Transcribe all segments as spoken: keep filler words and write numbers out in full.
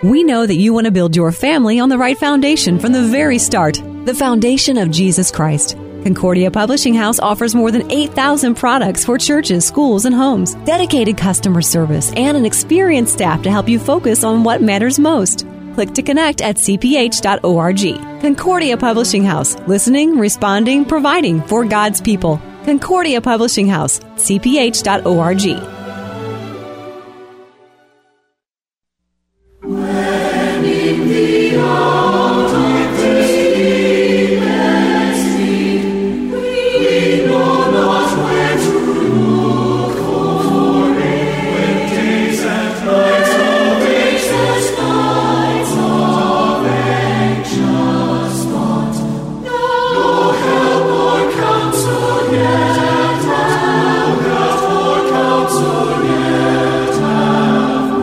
We know that you want to build your family on the right foundation from the very start, the foundation of Jesus Christ. Concordia Publishing House offers more than eight thousand products for churches, schools, and homes, dedicated customer service, and an experienced staff to help you focus on what matters most. Click to connect at c p h dot org. Concordia Publishing House, listening, responding, providing for God's people. Concordia Publishing House, c p h dot org. When in the autumn we know not where to look for rain. When days and nights of anxious nights of anxious thought, no help or counsel yet, no help or counsel yet have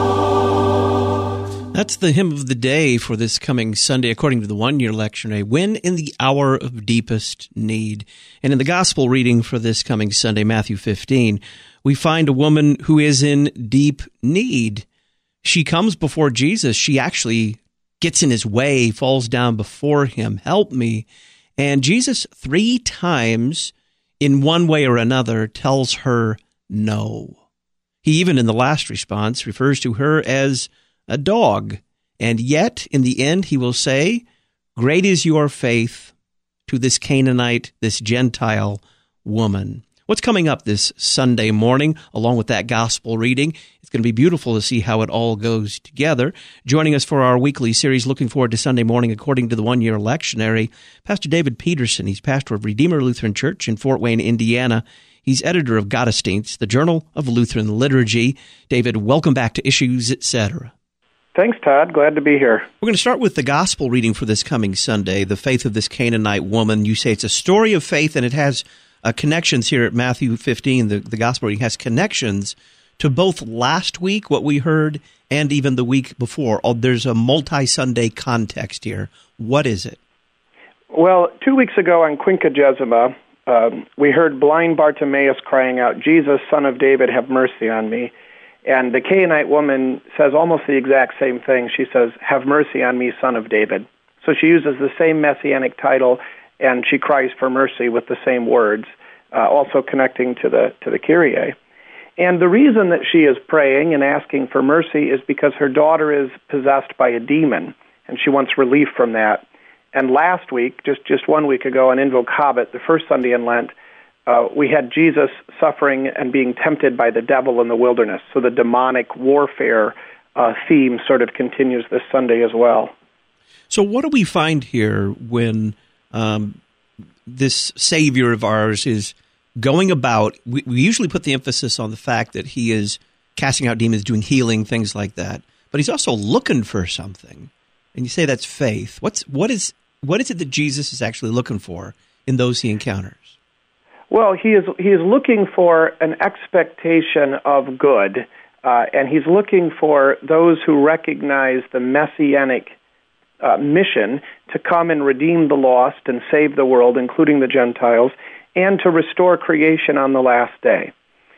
brought. That's the hymn of the day for this coming Sunday, according to the one-year lectionary, When in the Hour of Deepest Need. And in the gospel reading for this coming Sunday, Matthew fifteen, we find a woman who is in deep need. She comes before Jesus. She actually gets in his way, falls down before him. Help me. And Jesus three times, in one way or another, tells her no. He even in the last response refers to her as a dog. And yet, in the end, he will say, "Great is your faith," to this Canaanite, this Gentile woman. What's coming up this Sunday morning, along with that gospel reading? It's going to be beautiful to see how it all goes together. Joining us for our weekly series, looking forward to Sunday morning, according to the one-year lectionary, Pastor David Peterson. He's pastor of Redeemer Lutheran Church in Fort Wayne, Indiana. He's editor of Gottesdienst, the Journal of Lutheran Liturgy. David, welcome back to Issues, et cetera. Thanks, Todd. Glad to be here. We're going to start with the gospel reading for this coming Sunday, the faith of this Canaanite woman. You say it's a story of faith, and it has uh, connections here at Matthew fifteen. The, the gospel reading has connections to both last week, what we heard, and even the week before. Oh, there's a multi-Sunday context here. What is it? Well, two weeks ago on Quinquagesima, um, we heard blind Bartimaeus crying out, "Jesus, Son of David, have mercy on me." And the Canaanite woman says almost the exact same thing. She says, "Have mercy on me, Son of David." So she uses the same messianic title, and she cries for mercy with the same words, uh, also connecting to the to the Kyrie. And the reason that she is praying and asking for mercy is because her daughter is possessed by a demon, and she wants relief from that. And last week, just, just one week ago on Invocabit, the first Sunday in Lent, Uh, we had Jesus suffering and being tempted by the devil in the wilderness. So the demonic warfare uh, theme sort of continues this Sunday as well. So what do we find here when um, this Savior of ours is going about? We, we usually put the emphasis on the fact that he is casting out demons, doing healing, things like that. But he's also looking for something. And you say that's faith. What's what is what is it that Jesus is actually looking for in those he encounters? Well, he is he is looking for an expectation of good, uh, and he's looking for those who recognize the messianic uh, mission to come and redeem the lost and save the world, including the Gentiles, and to restore creation on the last day.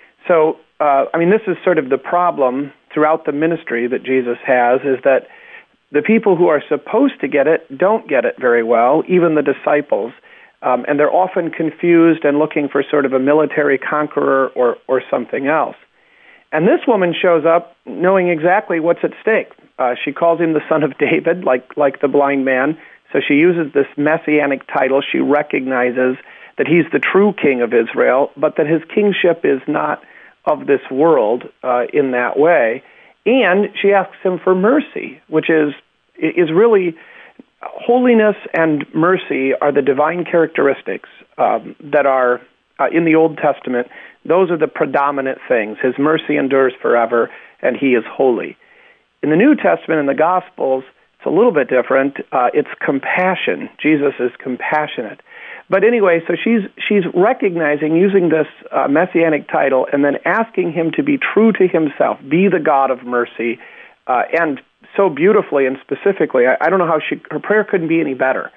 So, uh, I mean, this is sort of the problem throughout the ministry that Jesus has, is that the people who are supposed to get it don't get it very well, even the disciples. Um, and they're often confused and looking for sort of a military conqueror or, or something else. And this woman shows up knowing exactly what's at stake. Uh, she calls him the Son of David, like like the blind man. So she uses this messianic title. She recognizes that he's the true king of Israel, but that his kingship is not of this world uh, in that way. And she asks him for mercy, which is is really... Holiness and mercy are the divine characteristics um, that are uh, in the Old Testament. Those are the predominant things. His mercy endures forever, and he is holy. In the New Testament, in the Gospels, it's a little bit different. Uh, it's compassion. Jesus is compassionate. But anyway, so she's she's recognizing, using this uh, messianic title, and then asking him to be true to himself, be the God of mercy, uh, and so beautifully and specifically, I, I don't know how she, her prayer couldn't be any better.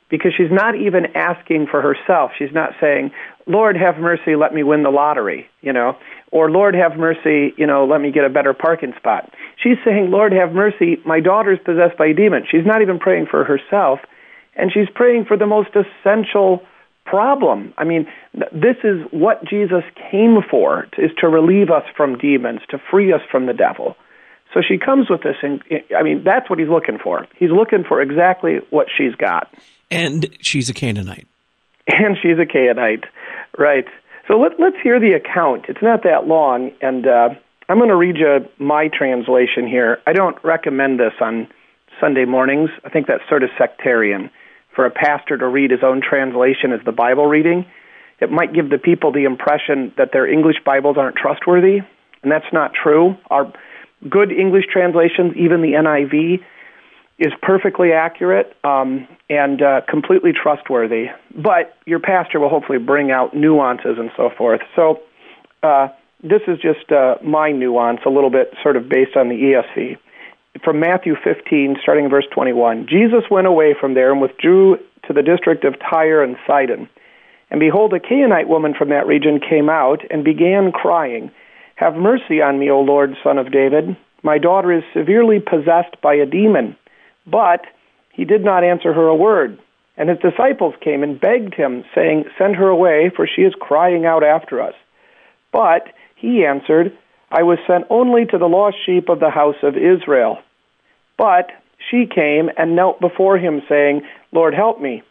because she's not even asking for herself. She's not saying, Lord, have mercy, let me win the lottery, you know, or Lord, have mercy, you know, let me get a better parking spot. She's saying, Lord, have mercy, my daughter's possessed by a demon. She's not even praying for herself, and she's praying for the most essential problem. I mean, this is what Jesus came for, is to relieve us from demons, to free us from the devil. So she comes with this, and I mean, that's what he's looking for. He's looking for exactly what she's got. And she's a Canaanite. And she's a Canaanite, right. So let, let's hear the account. It's not that long, and uh, I'm going to read you my translation here. I don't recommend this on Sunday mornings. I think that's sort of sectarian for a pastor to read his own translation as the Bible reading. It might give the people the impression that their English Bibles aren't trustworthy, and that's not true. Our good English translations, even the N I V, is perfectly accurate um, and uh, completely trustworthy. But your pastor will hopefully bring out nuances and so forth. So uh, this is just uh, my nuance, a little bit sort of based on the E S V. From Matthew fifteen, starting in verse twenty-one, Jesus went away from there and withdrew to the district of Tyre and Sidon. And behold, a Canaanite woman from that region came out and began crying, "Have mercy on me, O Lord, Son of David. My daughter is severely possessed by a demon." But he did not answer her a word. And his disciples came and begged him, saying, "Send her away, for she is crying out after us." But he answered, "I was sent only to the lost sheep of the house of Israel." But she came and knelt before him, saying, "Lord, help me."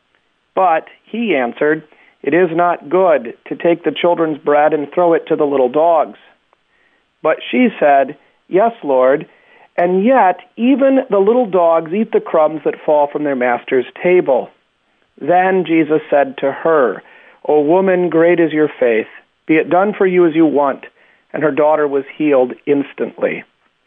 But he answered, "It is not good to take the children's bread and throw it to the little dogs." But she said, "Yes, Lord, and yet even the little dogs eat the crumbs that fall from their master's table." Then Jesus said to her, "O woman, great is your faith. Be it done for you as you want." And her daughter was healed instantly.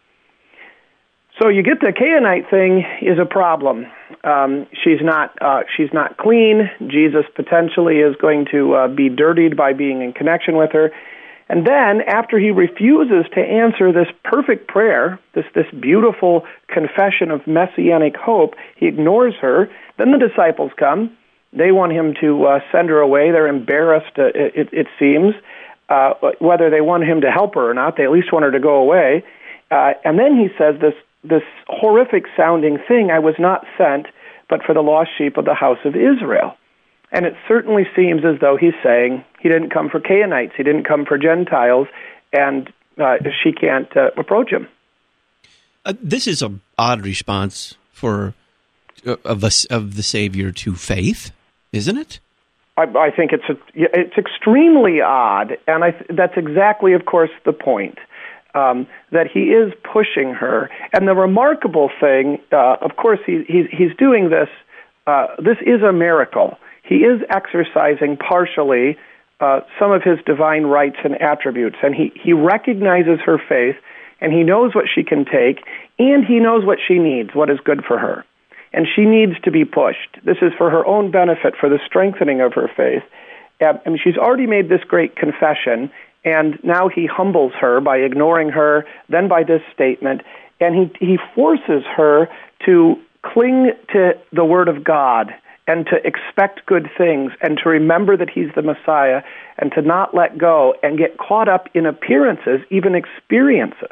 So you get the Canaanite thing is a problem. Um, she's not uh, she's not clean. Jesus potentially is going to uh, be dirtied by being in connection with her. And then, after he refuses to answer this perfect prayer, this, this beautiful confession of messianic hope, he ignores her. Then the disciples come. They want him to uh, send her away. They're embarrassed, uh, it, it seems, uh, whether they want him to help her or not. They at least want her to go away. Uh, and then he says this, this horrific-sounding thing, "I was not sent, but for the lost sheep of the house of Israel." And it certainly seems as though he's saying he didn't come for Canaanites, he didn't come for Gentiles, and uh, she can't uh, approach him. Uh, this is an odd response for uh, of, a, of the Savior to faith, isn't it? I, I think it's a, it's extremely odd, and I, that's exactly, of course, the point, um, that he is pushing her. And the remarkable thing, uh, of course, he, he's, he's doing this, uh, this is a miracle. He is exercising partially uh, some of his divine rights and attributes, and he, he recognizes her faith, and he knows what she can take, and he knows what she needs, what is good for her. And she needs to be pushed. This is for her own benefit, for the strengthening of her faith. Uh, I mean, she's already made this great confession, and now he humbles her by ignoring her, then by this statement, and he, he forces her to cling to the Word of God and to expect good things, and to remember that he's the Messiah, and to not let go and get caught up in appearances, even experiences.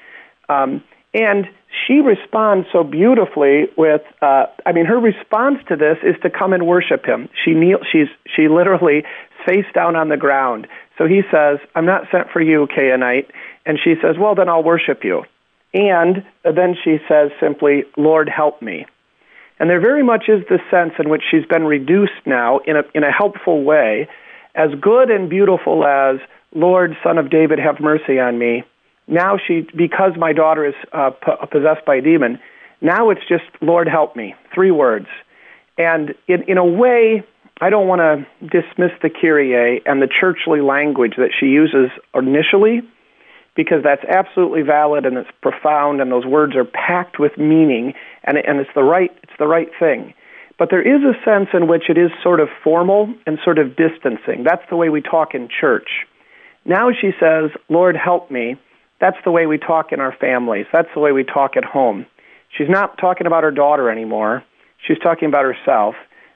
Um, and she responds so beautifully with, uh, I mean, her response to this is to come and worship him. She kneel, she's she literally face down on the ground. So he says, "I'm not sent for you, Canaanite," and she says, "Well, then I'll worship you." And then she says simply, "Lord, help me." And there very much is this sense in which she's been reduced now in a in a helpful way, as good and beautiful as, "Lord, Son of David, have mercy on me." Now she, because my daughter is uh, p- possessed by a demon, now it's just, "Lord, help me." Three words. And in, in a way, I don't want to dismiss the Kyrie and the churchly language that she uses initially, because that's absolutely valid and it's profound, and those words are packed with meaning, and and it's the right it's the right thing. But there is a sense in which it is sort of formal and sort of distancing. That's the way we talk in church. Now she says, "Lord, help me." That's the way we talk in our families. That's the way we talk at home. She's not talking about her daughter anymore. She's talking about herself.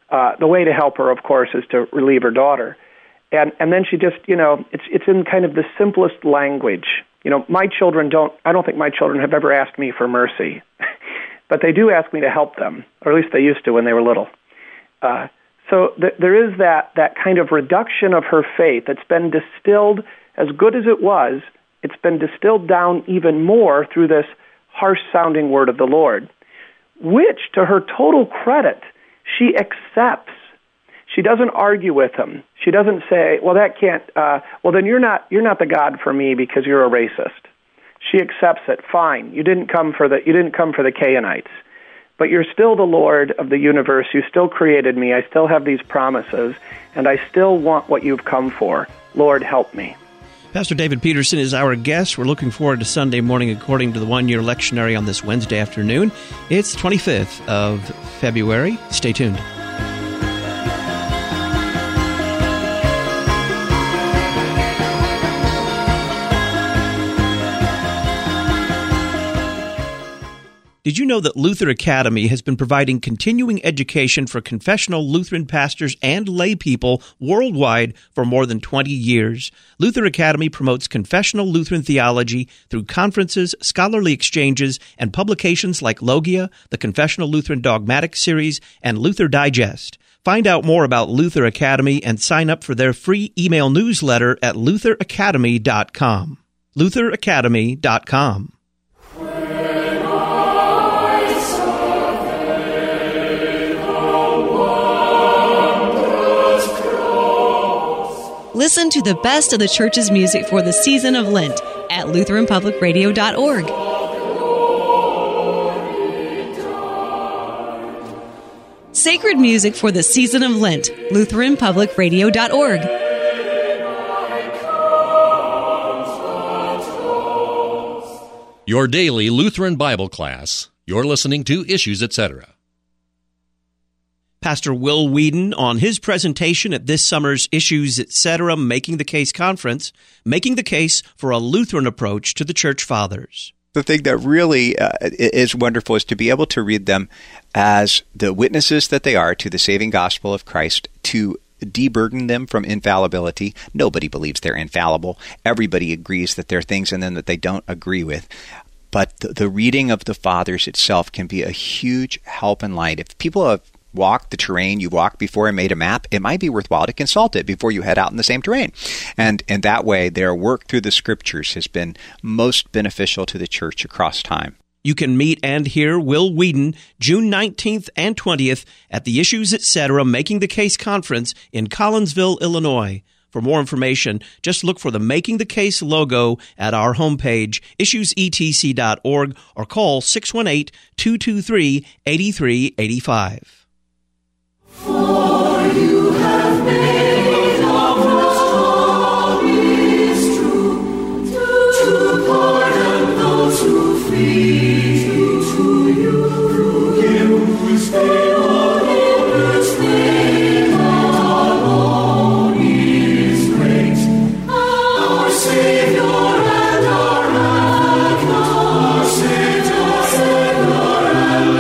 Uh, the way to help her, of course, is to relieve her daughter. And and then she just, you know, it's it's in kind of the simplest language. You know, my children don't, I don't think my children have ever asked me for mercy, but they do ask me to help them, or at least they used to when they were little. Uh, so th- there is that, that kind of reduction of her faith that's been distilled, as good as it was, it's been distilled down even more through this harsh-sounding word of the Lord, which, to her total credit, she accepts. She doesn't argue with him. She doesn't say, well, that can't, uh, well, then you're not you're not the God for me because you're a racist. She accepts it. Fine. You didn't come for the you didn't come for the Canaanites. But you're still the Lord of the universe. You still created me. I still have these promises, and I still want what you've come for. Lord, help me. Pastor David Peterson is our guest. We're looking forward to Sunday morning according to the one-year lectionary on this Wednesday afternoon. It's twenty-fifth of February. Stay tuned. Did you know that Luther Academy has been providing continuing education for confessional Lutheran pastors and lay people worldwide for more than twenty years? Luther Academy promotes confessional Lutheran theology through conferences, scholarly exchanges, and publications like Logia, the Confessional Lutheran Dogmatic Series, and Luther Digest. Find out more about Luther Academy and sign up for their free email newsletter at luther academy dot com. luther academy dot com. Listen to the best of the church's music for the season of Lent at lutheran public radio dot org. Sacred music for the season of Lent, lutheran public radio dot org. Your daily Lutheran Bible class. You're listening to Issues, et cetera. Pastor Will Whedon on his presentation at this summer's Issues, et cetera. Making the Case Conference, making the case for a Lutheran approach to the Church Fathers. The thing that really uh, is wonderful is to be able to read them as the witnesses that they are to the saving gospel of Christ, to deburden them from infallibility. Nobody believes they're infallible. Everybody agrees that there are things in them that they don't agree with. But the, the reading of the Fathers itself can be a huge help and light. If people have walked the terrain you walked before and made a map, it might be worthwhile to consult it before you head out in the same terrain. And and that way, their work through the Scriptures has been most beneficial to the church across time. You can meet and hear Will Whedon June nineteenth and twentieth at the Issues, et cetera. Making the Case Conference in Collinsville, Illinois. For more information, just look for the Making the Case logo at our homepage, issues e t c dot org, or call six one eight, two two three, eight three eight five. For you have made of us all is true, to pardon those who flee to you. Through him whose name, in whose name alone is great, our Savior and our Advocate, our Savior, Savior and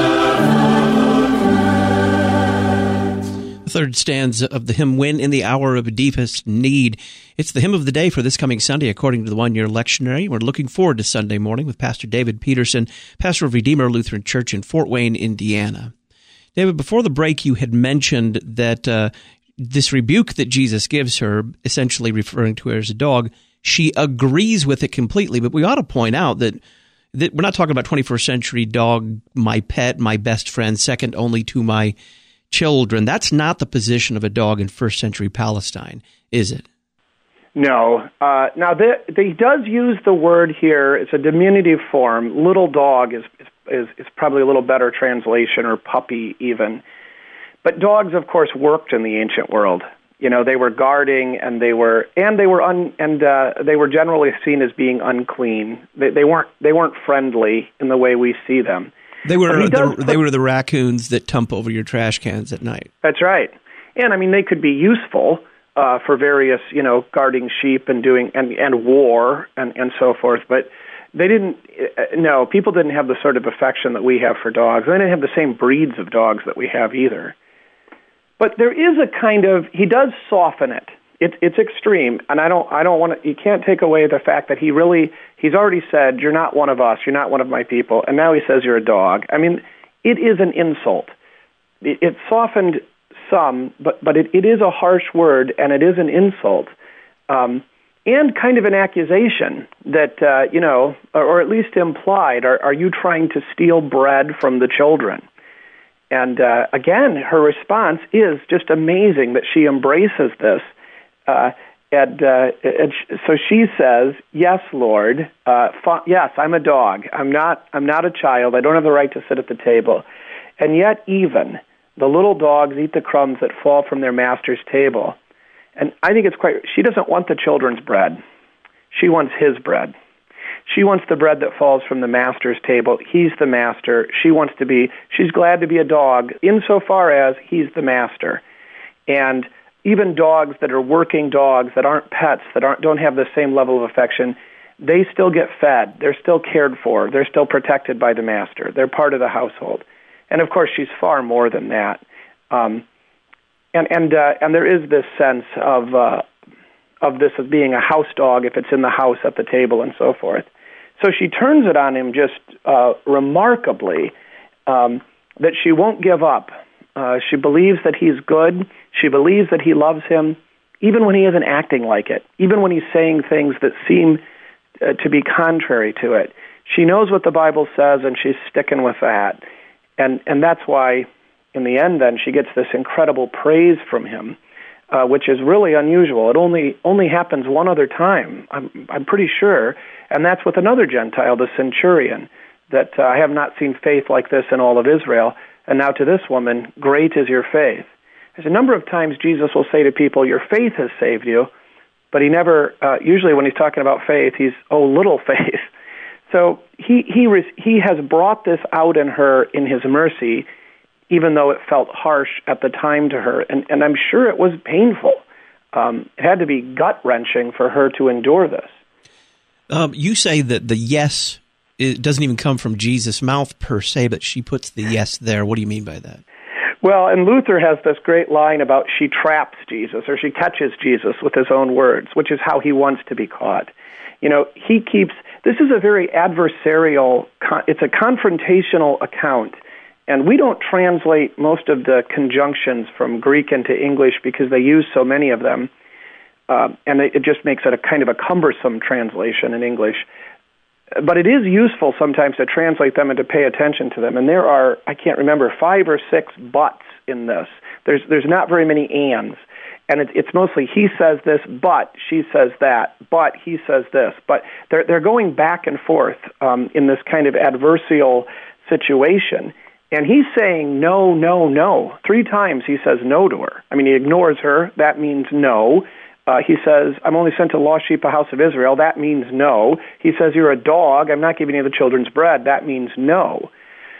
Third stanza of the hymn, When in the Hour of Deepest Need. It's the hymn of the day for this coming Sunday, according to the one-year lectionary. We're looking forward to Sunday morning with Pastor David Peterson, pastor of Redeemer Lutheran Church in Fort Wayne, Indiana. David, before the break, you had mentioned that uh, this rebuke that Jesus gives her, essentially referring to her as a dog, she agrees with it completely. But we ought to point out that, that we're not talking about twenty-first century dog, my pet, my best friend, second only to my children. That's not the position of a dog in first century Palestine, is it? No. Uh, now, the, the, he does use the word here. It's a diminutive form. Little dog is, is, is probably a little better translation, or puppy even. But dogs, of course, worked in the ancient world. You know, they were guarding, and they were and they were un, and uh, they were generally seen as being unclean. They, they weren't they weren't friendly in the way we see them. They were the, put, they were the raccoons that tump over your trash cans at night. That's right. And I mean, they could be useful uh, for various, you know, guarding sheep and doing and, and war and, and so forth. But they didn't. Uh, no, people didn't have the sort of affection that we have for dogs. They didn't have the same breeds of dogs that we have either. but there is a kind of, he does soften it. It's it's extreme, and I don't I don't want to. You can't take away the fact that he really he's already said you're not one of us, you're not one of my people, and now he says you're a dog. I mean, it is an insult. It, it softened some, but but it, it is a harsh word, and it is an insult, um, and kind of an accusation that uh, you know, or, or at least implied. Are are you trying to steal bread from the children? And uh, again, her response is just amazing that she embraces this. Uh, and, uh, and so she says, "Yes, Lord. Uh, fa- yes, I'm a dog. I'm not. I'm not a child. I don't have the right to sit at the table. And yet, even the little dogs eat the crumbs that fall from their master's table." And I think it's quite. She doesn't want the children's bread. She wants his bread. She wants the bread that falls from the master's table. He's the master. She wants to be. She's glad to be a dog insofar as he's the master, and even dogs that are working dogs, that aren't pets, that aren't don't have the same level of affection, they still get fed. They're still cared for. They're still protected by the master. They're part of the household. And, of course, she's far more than that. Um, and and uh, and there is this sense of uh, of this as being a house dog if it's in the house at the table and so forth. So she turns it on him just uh, remarkably um, that she won't give up. Uh, she believes that he's good. She believes that he loves him, even when he isn't acting like it, even when he's saying things that seem uh, to be contrary to it. She knows what the Bible says, and she's sticking with that. And and that's why, in the end, then, she gets this incredible praise from him, uh, which is really unusual. It only only happens one other time, I'm, I'm pretty sure, and that's with another Gentile, the centurion, that uh, I have not seen faith like this in all of Israel. And now to this woman, great is your faith. There's a number of times Jesus will say to people, your faith has saved you, but he never, uh, usually when he's talking about faith, he's, oh, little faith. So he he res, he has brought this out in her in his mercy, even though it felt harsh at the time to her. And, and I'm sure it was painful. Um, it had to be gut-wrenching for her to endure this. Um, you say that the yes it doesn't even come from Jesus' mouth per se, but she puts the yes there. What do you mean by that? Well, and Luther has this great line about she traps Jesus, or she catches Jesus with his own words, which is how he wants to be caught. You know, he keeps, this is a very adversarial, it's a confrontational account, and we don't translate most of the conjunctions from Greek into English because they use so many of them, uh, and it just makes it a kind of a cumbersome translation in English. But it is useful sometimes to translate them and to pay attention to them. And there are, I can't remember, five or six buts in this. There's there's not very many ands. And it, it's mostly he says this, but she says that, but he says this. But they're, they're going back and forth um, in this kind of adversarial situation. And he's saying no, no, no. Three times he says no to her. I mean, he ignores her. That means no. Uh, he says, I'm only sent to lost sheep, a house of Israel. That means no. He says, you're a dog. I'm not giving you the children's bread. That means no.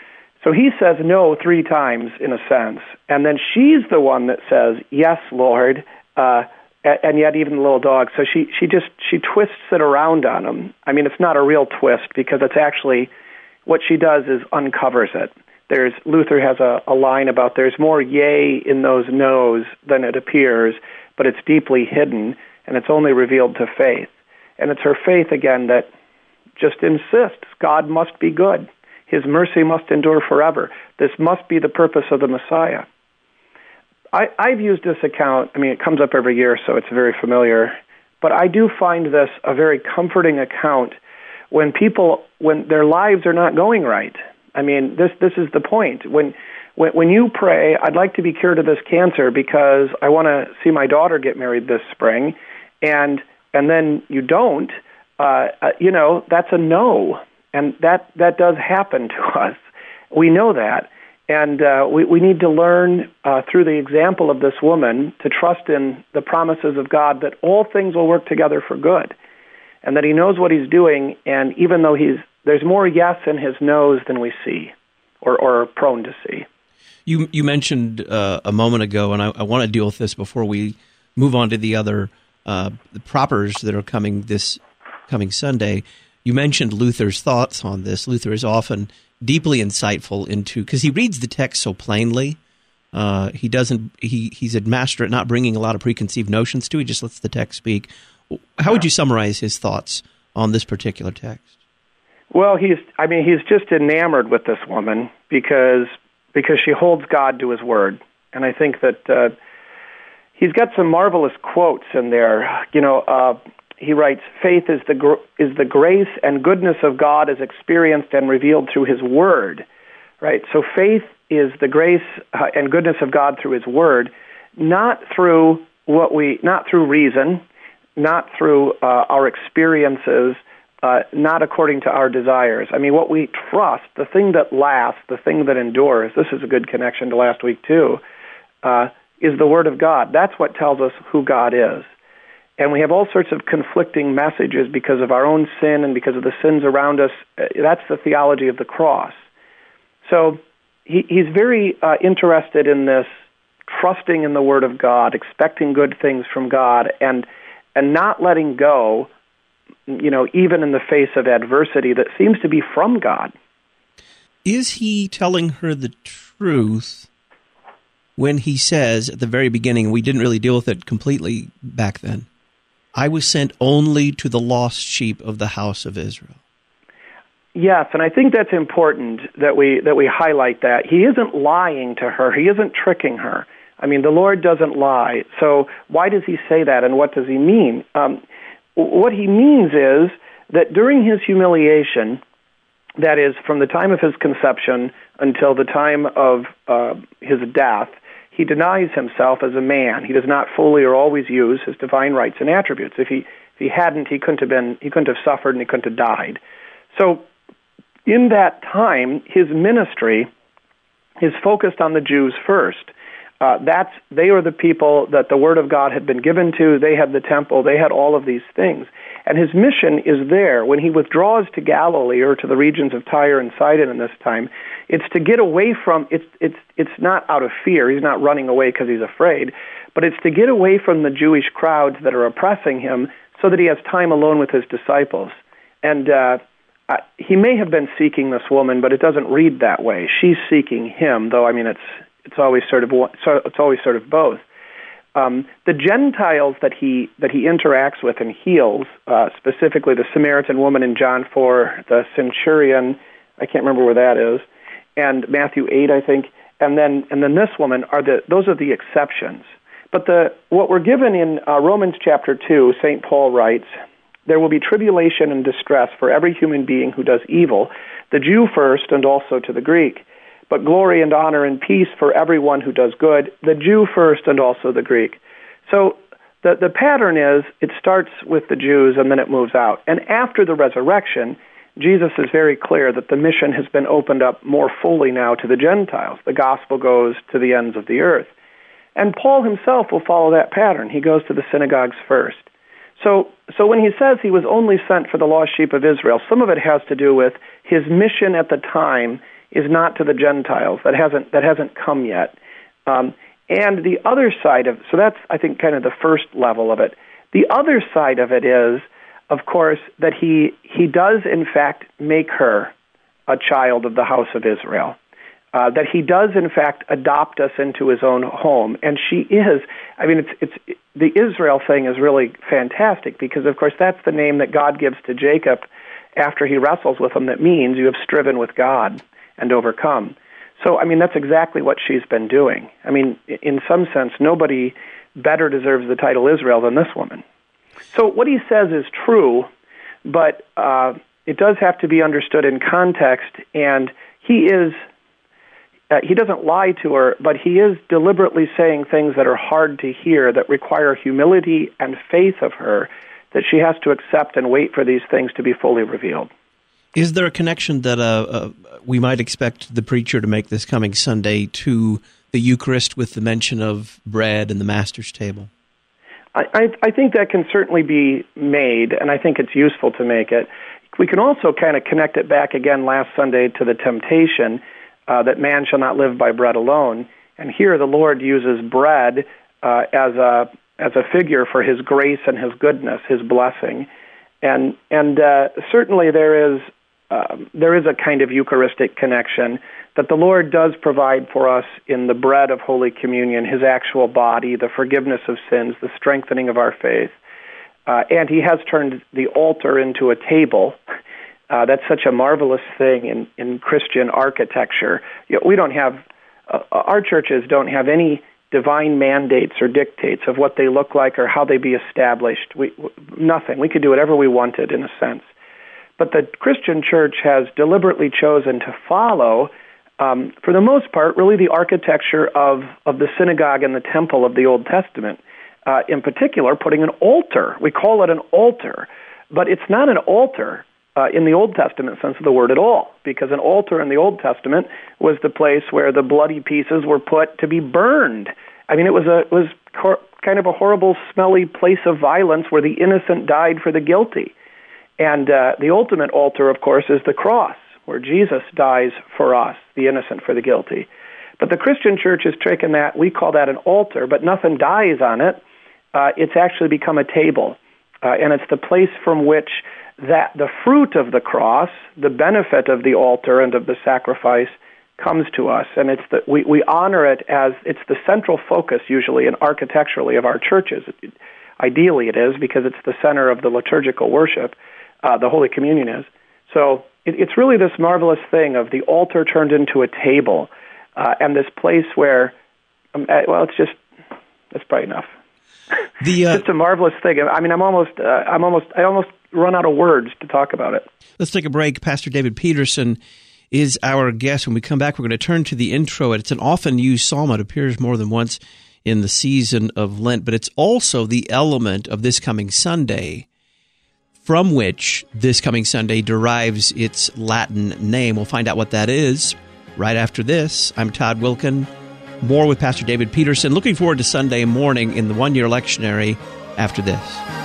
So he says no three times, in a sense. And then she's the one that says, yes, Lord, uh, and yet even the little dog. So she, she just, she twists it around on him. I mean, it's not a real twist because it's actually, what she does is uncovers it. There's, Luther has a, a line about there's more yea in those no's than it appears, but it's deeply hidden, and it's only revealed to faith. And it's her faith, again, that just insists God must be good. His mercy must endure forever. This must be the purpose of the Messiah. I, I've used this account. I mean, it comes up every year, so it's very familiar. But I do find this a very comforting account when people, when their lives are not going right. I mean, this this is the point. When When, when you pray, I'd like to be cured of this cancer because I want to see my daughter get married this spring, and and then you don't, uh, uh, you know, that's a no, and that, that does happen to us. We know that, and uh, we, we need to learn uh, through the example of this woman to trust in the promises of God that all things will work together for good, and that he knows what he's doing, and even though he's there's more yes in his no's than we see or, or are prone to see. You you mentioned uh, a moment ago, and I, I want to deal with this before we move on to the other uh, the propers that are coming this coming Sunday. You mentioned Luther's thoughts on this. Luther is often deeply insightful into, because he reads the text so plainly, Uh, he doesn't. He he's a master at not bringing a lot of preconceived notions to. He just lets the text speak. How would you summarize his thoughts on this particular text? Well, he's. I mean, he's just enamored with this woman because because she holds God to His word, and I think that uh, he's got some marvelous quotes in there. You know, uh, he writes, "Faith is the gr- is the grace and goodness of God as experienced and revealed through His word." Right. So faith is the grace uh, and goodness of God through His word, not through what we, not through reason, not through uh, our experiences, uh, not according to our desires. I mean, what we trust, the thing that lasts, the thing that endures. This is a good connection to last week too. Uh, is the Word of God. That's what tells us who God is. And we have all sorts of conflicting messages because of our own sin and because of the sins around us. That's the theology of the cross. So he, he's very uh, interested in this, trusting in the Word of God, expecting good things from God, and and not letting go, you know, even in the face of adversity that seems to be from God. Is he telling her the truth when he says at the very beginning, we didn't really deal with it completely back then, I was sent only to the lost sheep of the house of Israel? Yes, and I think that's important that we that we highlight that. He isn't lying to her. He isn't tricking her. I mean, the Lord doesn't lie. So why does he say that, and what does he mean? Um, what he means is that during his humiliation, that is, from the time of his conception until the time of uh, his death, he denies himself as a man. He does not fully or always use his divine rights and attributes. If he if he hadn't, he couldn't have been he couldn't have suffered and he couldn't have died. So in that time, his ministry is focused on the Jews first. Uh, that's they are the people that the Word of God had been given to. They had the temple. They had all of these things. And his mission is there. When he withdraws to Galilee or to the regions of Tyre and Sidon in this time, it's to get away from, it's it's it's not out of fear. He's not running away because he's afraid, but it's to get away from the Jewish crowds that are oppressing him so that he has time alone with his disciples. And uh Uh, he may have been seeking this woman, but it doesn't read that way. She's seeking him, though. I mean, it's it's always sort of it's always sort of both. Um, the Gentiles that he that he interacts with and heals, uh, specifically the Samaritan woman in John four, the centurion, I can't remember where that is, and Matthew eight, I think, and then and then this woman are the those are the exceptions. But the what we're given in uh, Romans chapter two, Saint Paul writes, "There will be tribulation and distress for every human being who does evil, the Jew first and also to the Greek, but glory and honor and peace for everyone who does good, the Jew first and also the Greek." So the, the pattern is it starts with the Jews and then it moves out. And after the resurrection, Jesus is very clear that the mission has been opened up more fully now to the Gentiles. The gospel goes to the ends of the earth. And Paul himself will follow that pattern. He goes to the synagogues first. So so when he says he was only sent for the lost sheep of Israel, some of it has to do with his mission at the time is not to the Gentiles. That hasn't that hasn't come yet. Um, and the other side of, so that's, I think, kind of the first level of it. The other side of it is, of course, that he he does, in fact, make her a child of the house of Israel. Uh, that he does, in fact, adopt us into his own home. And she is, I mean, it's it's the Israel thing is really fantastic because, of course, that's the name that God gives to Jacob after he wrestles with him that means you have striven with God and overcome. So, I mean, that's exactly what she's been doing. I mean, in some sense, nobody better deserves the title Israel than this woman. So what he says is true, but uh, it does have to be understood in context, and he is... Uh, he doesn't lie to her, but he is deliberately saying things that are hard to hear, that require humility and faith of her, that she has to accept and wait for these things to be fully revealed. Is there a connection that uh, uh, we might expect the preacher to make this coming Sunday to the Eucharist with the mention of bread and the Master's table? I, I, I think that can certainly be made, and I think it's useful to make it. We can also kind of connect it back again last Sunday to the temptation, Uh, that man shall not live by bread alone. And here the Lord uses bread uh, as a as a figure for his grace and his goodness, his blessing. And and uh, certainly there is um, there is a kind of Eucharistic connection that the Lord does provide for us in the bread of Holy Communion, His actual body, the forgiveness of sins, the strengthening of our faith. Uh, and He has turned the altar into a table. Uh, that's such a marvelous thing in, in Christian architecture. You know, we don't have, uh, our churches don't have any divine mandates or dictates of what they look like or how they be established. We, nothing. We could do whatever we wanted in a sense. But the Christian church has deliberately chosen to follow, um, for the most part, really the architecture of, of the synagogue and the temple of the Old Testament. Uh, in particular, putting an altar. We call it an altar, but it's not an altar uh, in the Old Testament sense of the word at all, because an altar in the Old Testament was the place where the bloody pieces were put to be burned. I mean, it was a it was cor- kind of a horrible, smelly place of violence where the innocent died for the guilty. And uh, the ultimate altar, of course, is the cross, where Jesus dies for us, the innocent for the guilty. But the Christian church has taken that, we call that an altar, but nothing dies on it. Uh, it's actually become a table, uh, and it's the place from which that the fruit of the cross, the benefit of the altar and of the sacrifice, comes to us. And it's the, we, we honor it as it's the central focus, usually, and architecturally of our churches. It, ideally, it is, because it's the center of the liturgical worship. Uh, the Holy Communion is. So it, it's really this marvelous thing of the altar turned into a table, uh, and this place where, um, uh, well, it's just, that's probably enough. The, uh, it's just a marvelous thing. I mean, I'm almost, uh, I'm almost, I almost run out of words to talk about it. Let's take a break. Pastor David Peterson is our guest. When we come back, we're going to turn to the intro. It's an often used psalm. It appears more than once in the season of Lent, but it's also the element of this coming Sunday, from which this coming Sunday derives its Latin name. We'll find out what that is right after this. I'm Todd Wilken. More with Pastor David Peterson. Looking forward to Sunday morning in the one-year lectionary after this.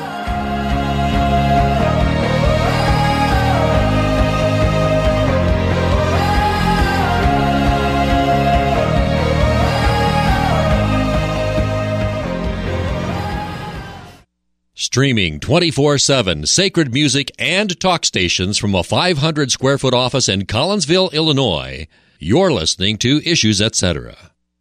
Streaming twenty-four seven sacred music and talk stations from a five hundred square foot office in Collinsville, Illinois. You're listening to Issues, et cetera.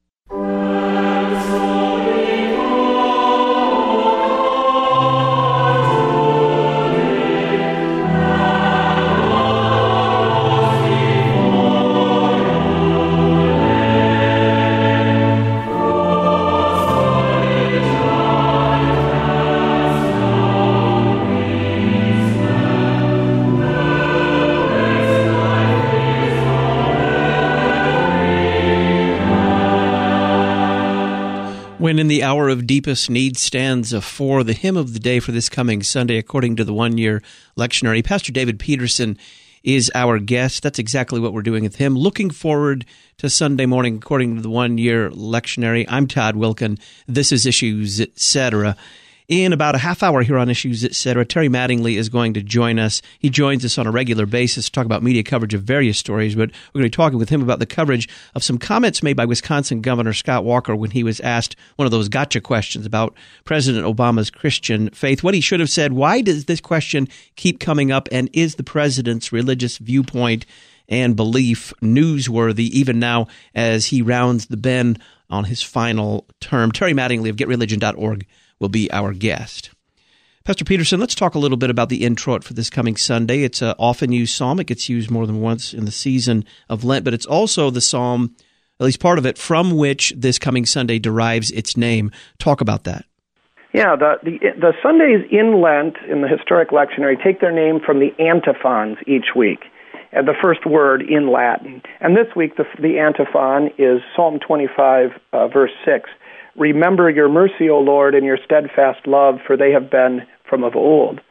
When in the hour of deepest need stanza four, the hymn of the day for this coming Sunday, according to the one-year lectionary. Pastor David Peterson is our guest. That's exactly what we're doing with him. Looking forward to Sunday morning, according to the one-year lectionary. I'm Todd Wilken. This is Issues, et cetera. In about a half hour here on Issues, et cetera, Terry Mattingly is going to join us. He joins us on a regular basis to talk about media coverage of various stories, but we're going to be talking with him about the coverage of some comments made by Wisconsin Governor Scott Walker when he was asked one of those gotcha questions about President Obama's Christian faith. What he should have said, why does this question keep coming up, and is the president's religious viewpoint and belief newsworthy even now as he rounds the bend on his final term? Terry Mattingly of get religion dot org will be our guest. Pastor Peterson, let's talk a little bit about the introit for this coming Sunday. It's an often used psalm. It gets used more than once in the season of Lent, but it's also the psalm, at least part of it, from which this coming Sunday derives its name. Talk about that. Yeah, the, the, the Sundays in Lent, in the historic lectionary, take their name from the antiphons each week, and the first word in Latin. And this week, the, the antiphon is Psalm twenty-five, uh, verse six. Remember your mercy, O Lord, and your steadfast love, for they have been from of old.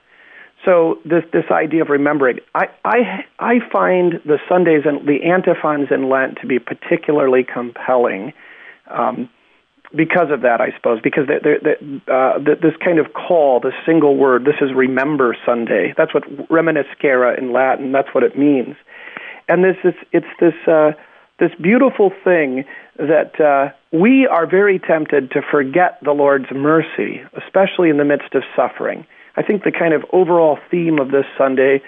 So this this idea of remembering, I I, I find the Sundays and the antiphons in Lent to be particularly compelling um, because of that, I suppose, because they're, they're, they're, uh, this kind of call, this single word, this is Remember Sunday. That's what reminiscere in Latin, that's what it means. And this is, it's this... Uh, This beautiful thing that uh, we are very tempted to forget the Lord's mercy, especially in the midst of suffering. I think the kind of overall theme of this Sunday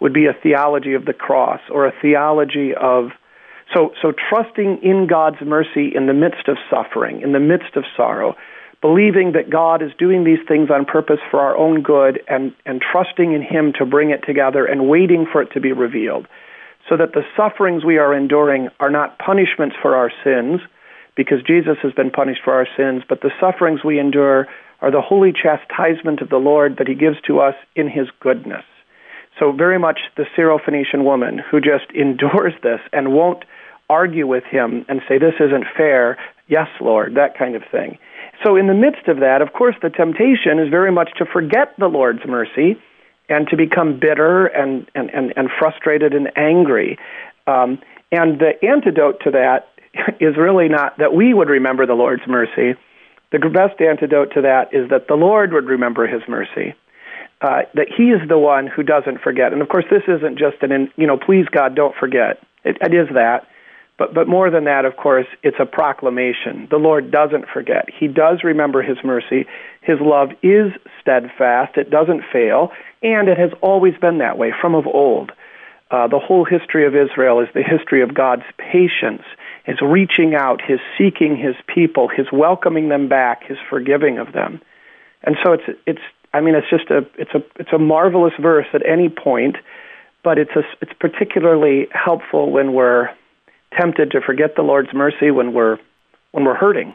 would be a theology of the cross or a theology of so so trusting in God's mercy in the midst of suffering, in the midst of sorrow, believing that God is doing these things on purpose for our own good, and, and trusting in Him to bring it together and waiting for it to be revealed, so that the sufferings we are enduring are not punishments for our sins, because Jesus has been punished for our sins, but the sufferings we endure are the holy chastisement of the Lord that He gives to us in His goodness. So very much the Syrophoenician woman who just endures this and won't argue with Him and say, this isn't fair, yes, Lord, that kind of thing. So in the midst of that, of course, the temptation is very much to forget the Lord's mercy and to become bitter and, and, and, and frustrated and angry. Um, and the antidote to that is really not that we would remember the Lord's mercy. The best antidote to that is that the Lord would remember His mercy, uh, that He is the one who doesn't forget. And of course, this isn't just an, you know, please God, don't forget. It, it is that. But but more than that, of course, it's a proclamation. The Lord doesn't forget. He does remember His mercy. His love is steadfast. It doesn't fail. And it has always been that way from of old. Uh, the whole history of Israel is the history of God's patience, His reaching out, His seeking His people, His welcoming them back, His forgiving of them. And so it's it's I mean it's just a it's a it's a marvelous verse at any point, but it's a, it's particularly helpful when we're tempted to forget the Lord's mercy, when we're when we're hurting.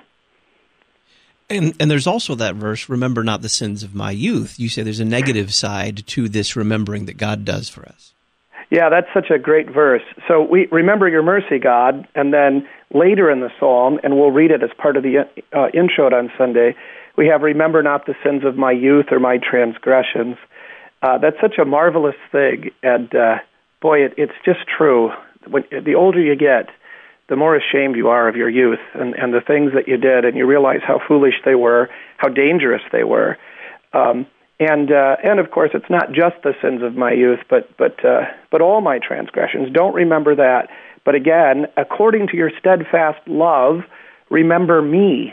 And and there's also that verse, remember not the sins of my youth. You say there's a negative side to this remembering that God does for us. Yeah, that's such a great verse. So we remember your mercy, God, and then later in the psalm, and we'll read it as part of the uh, intro on Sunday, we have remember not the sins of my youth or my transgressions. Uh, that's such a marvelous thing, and uh, boy, it, it's just true. When the older you get, the more ashamed you are of your youth and, and the things that you did, and you realize how foolish they were, how dangerous they were. Um, and uh, and of course, it's not just the sins of my youth, but but uh, but all my transgressions. Don't remember that. But again, according to your steadfast love, remember me.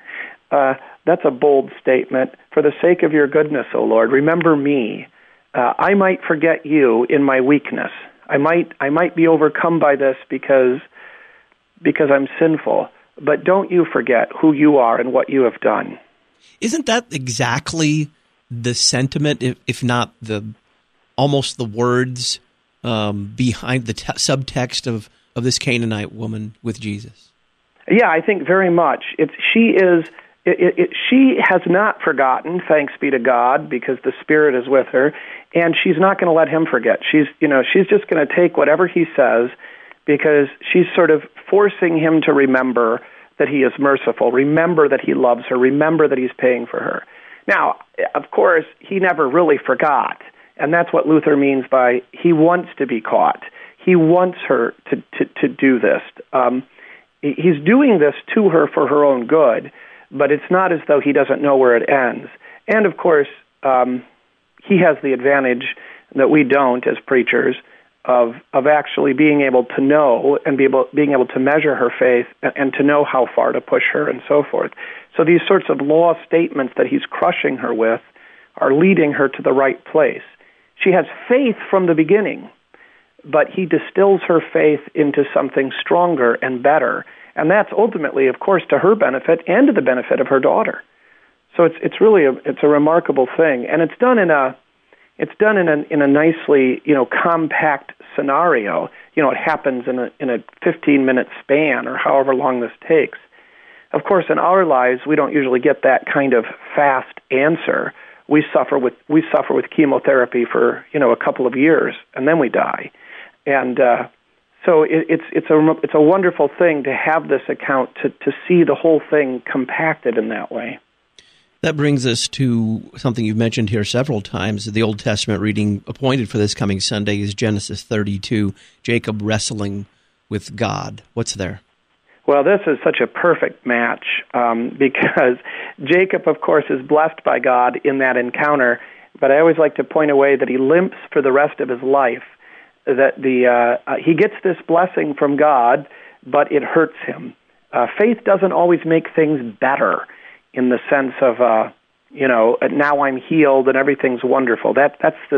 uh, that's a bold statement. For the sake of your goodness, O Lord, remember me. Uh, I might forget you in my weakness. I might I might be overcome by this because because I'm sinful, but don't you forget who you are and what you have done. Isn't that exactly the sentiment, if, if not the almost the words um, behind the te- subtext of, of this Canaanite woman with Jesus? Yeah, I think very much. It's she is it, it, it, she has not forgotten, thanks be to God, because the Spirit is with her. And she's not going to let him forget. She's, you know, she's just going to take whatever he says, because she's sort of forcing him to remember that he is merciful, remember that he loves her, remember that he's paying for her. Now, of course, he never really forgot, and that's what Luther means by he wants to be caught. He wants her to to, to do this. Um, he's doing this to her for her own good, but it's not as though he doesn't know where it ends. And of course, um, he has the advantage that we don't as preachers of of actually being able to know and be able, being able to measure her faith and, and to know how far to push her and so forth. So these sorts of law statements that he's crushing her with are leading her to the right place. She has faith from the beginning, but he distills her faith into something stronger and better, and that's ultimately, of course, to her benefit and to the benefit of her daughter. So it's it's really a it's a remarkable thing, and it's done in a it's done in a in a nicely you know compact scenario. You know, it happens in a in a fifteen minute span or however long this takes. Of course, in our lives, we don't usually get that kind of fast answer. We suffer with we suffer with chemotherapy for you know a couple of years, and then we die. And uh, so it, it's it's a it's a wonderful thing to have this account to to see the whole thing compacted in that way. That brings us to something you've mentioned here several times. The Old Testament reading appointed for this coming Sunday is Genesis thirty-two, Jacob wrestling with God. What's there? Well, this is such a perfect match um, because Jacob, of course, is blessed by God in that encounter, but I always like to point away that he limps for the rest of his life, that the uh, uh, he gets this blessing from God, but it hurts him. Uh, faith doesn't always make things better in the sense of, uh, you know, now I'm healed and everything's wonderful. That That's this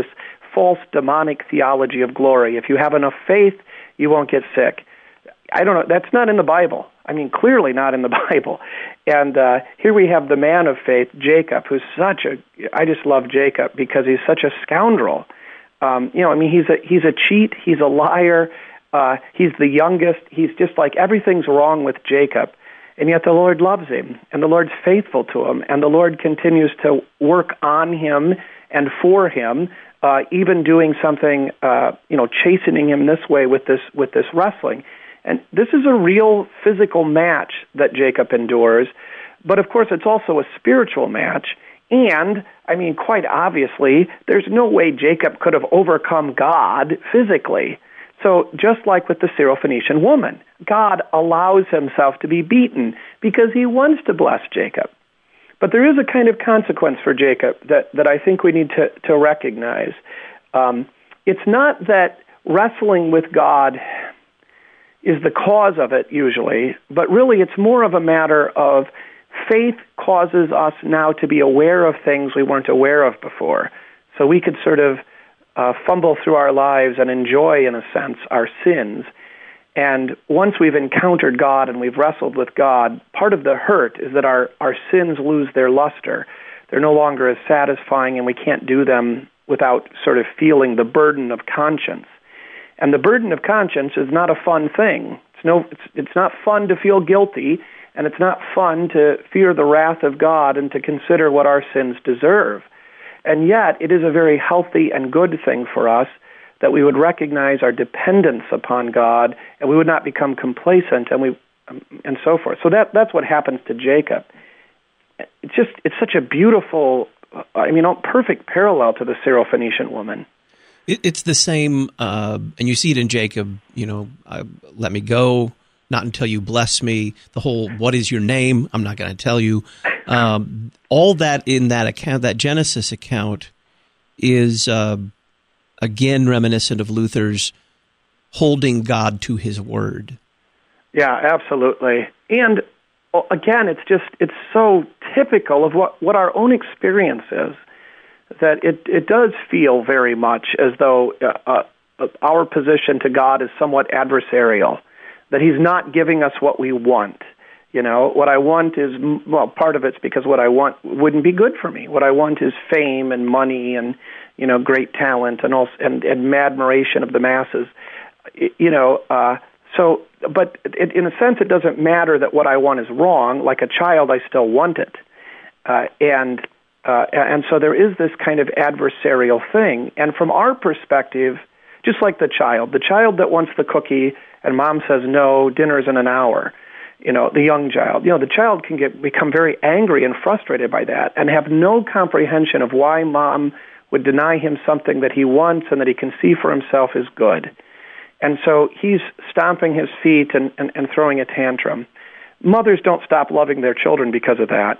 false demonic theology of glory. If you have enough faith, you won't get sick. I don't know. That's not in the Bible. I mean, clearly not in the Bible. And uh, here we have the man of faith, Jacob, who's such a, I just love Jacob because he's such a scoundrel. Um, you know, I mean, he's a he's a cheat. He's a liar. Uh, he's the youngest. He's just like everything's wrong with Jacob. And yet the Lord loves him, and the Lord's faithful to him, and the Lord continues to work on him and for him, uh, even doing something, uh, you know, chastening him this way with this with this wrestling. And this is a real physical match that Jacob endures, but of course it's also a spiritual match. And, I mean, quite obviously, there's no way Jacob could have overcome God physically. So just like with the Syrophoenician woman, God allows himself to be beaten because he wants to bless Jacob. But there is a kind of consequence for Jacob that, that I think we need to, to recognize. Um, it's not that wrestling with God is the cause of it usually, but really it's more of a matter of faith causes us now to be aware of things we weren't aware of before. So we could sort of uh, fumble through our lives and enjoy, in a sense, our sins. And once we've encountered God and we've wrestled with God, part of the hurt is that our, our sins lose their luster. They're no longer as satisfying, and we can't do them without sort of feeling the burden of conscience. And the burden of conscience is not a fun thing. It's no, it's, it's not fun to feel guilty, and it's not fun to fear the wrath of God and to consider what our sins deserve. And yet, it is a very healthy and good thing for us that we would recognize our dependence upon God, and we would not become complacent, and we, um, and so forth. So that that's what happens to Jacob. It's just it's such a beautiful, I mean, perfect parallel to the Syrophoenician woman. It's the same, uh, and you see it in Jacob, you know, uh, let me go, not until you bless me, the whole, what is your name? I'm not going to tell you. Um, all that in that account, that Genesis account, is, uh, again, reminiscent of Luther's holding God to his word. Yeah, absolutely. And, again, it's just, it's so typical of what, what our own experience is, that it, it does feel very much as though uh, uh, our position to God is somewhat adversarial, that he's not giving us what we want. You know, what I want is, well, part of it's because what I want wouldn't be good for me. What I want is fame and money and, you know, great talent and also, and, and admiration of the masses. You know, uh, so, but it, in a sense, it doesn't matter that what I want is wrong. Like a child, I still want it. Uh, and Uh, and so there is this kind of adversarial thing. And from our perspective, just like the child, the child that wants the cookie and mom says, no, dinner's in an hour, you know, the young child, you know, the child can get become very angry and frustrated by that and have no comprehension of why mom would deny him something that he wants and that he can see for himself is good. And so he's stomping his feet and, and, and throwing a tantrum. Mothers don't stop loving their children because of that.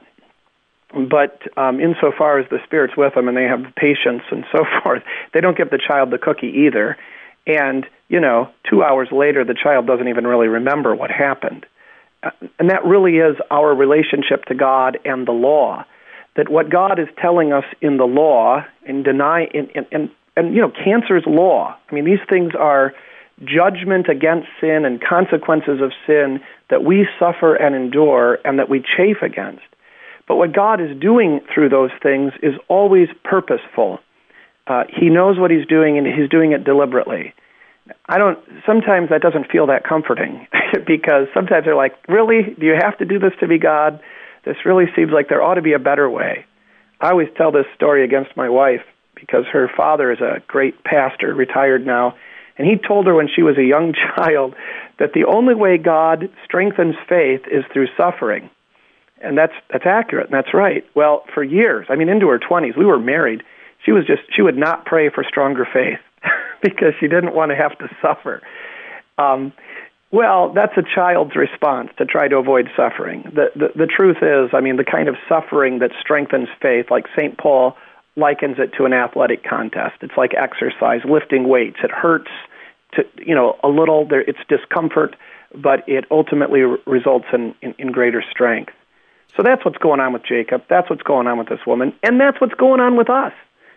But um, insofar as the Spirit's with them and they have patience and so forth, they don't give the child the cookie either. And, you know, two hours later, the child doesn't even really remember what happened. Uh, and that really is our relationship to God and the law, that what God is telling us in the law and deny, and, and, and, and, you know, cancer's law. I mean, these things are judgment against sin and consequences of sin that we suffer and endure and that we chafe against. But what God is doing through those things is always purposeful. Uh, he knows what he's doing, and he's doing it deliberately. I don't. Sometimes that doesn't feel that comforting because sometimes they're like, really? Do you have to do this to be God? This really seems like there ought to be a better way. I always tell this story against my wife because her father is a great pastor, retired now, and he told her when she was a young child that the only way God strengthens faith is through suffering. And that's that's accurate, and that's right. Well, for years, I mean, into her twenties, we were married. She was just, she would not pray for stronger faith because she didn't want to have to suffer. Um, well, that's a child's response to try to avoid suffering. The, the the truth is, I mean, the kind of suffering that strengthens faith, like Saint Paul likens it to an athletic contest. It's like exercise, lifting weights. It hurts to, you know, a little. There, it's discomfort, but it ultimately re- results in, in, in greater strength. So that's what's going on with Jacob. That's what's going on with this woman. And that's what's going on with us.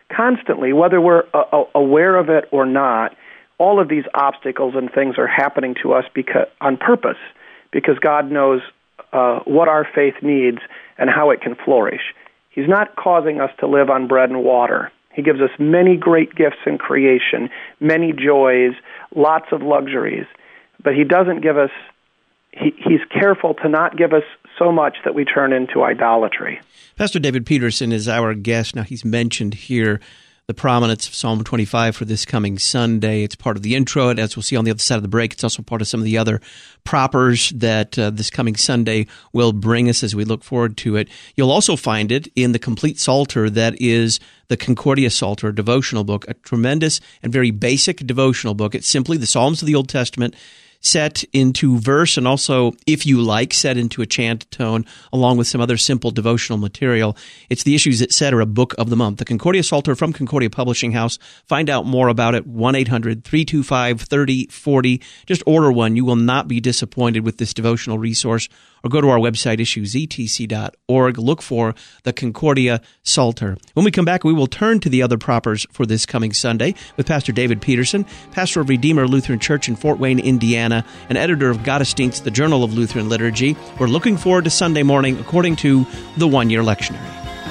constantly, whether we're uh, aware of it or not, all of these obstacles and things are happening to us because on purpose, because God knows uh, what our faith needs and how it can flourish. He's not causing us to live on bread and water. He gives us many great gifts in creation, many joys, lots of luxuries, but he doesn't give us, he, he's careful to not give us so much that we turn into idolatry. Pastor David Peterson is our guest. Now, he's mentioned here the prominence of Psalm twenty-five for this coming Sunday. It's part of the intro, and as we'll see on the other side of the break, it's also part of some of the other propers that uh, this coming Sunday will bring us as we look forward to it. You'll also find it in the complete Psalter that is the Concordia Psalter, a devotional book, a tremendous and very basic devotional book. It's simply the Psalms of the Old Testament set into verse and also, if you like, set into a chant tone, along with some other simple devotional material. It's the Issues, et cetera book of the month. The Concordia Psalter from Concordia Publishing House. Find out more about it, one eight hundred three two five three oh four oh. Just order one. You will not be disappointed with this devotional resource. Or go to our website, issues e t c dot org. Look for the Concordia Psalter. When we come back, we will turn to the other propers for this coming Sunday with Pastor David Peterson, pastor of Redeemer Lutheran Church in Fort Wayne, Indiana, and editor of Gottesdienst, the Journal of Lutheran Liturgy. We're looking forward to Sunday morning according to the one-year lectionary.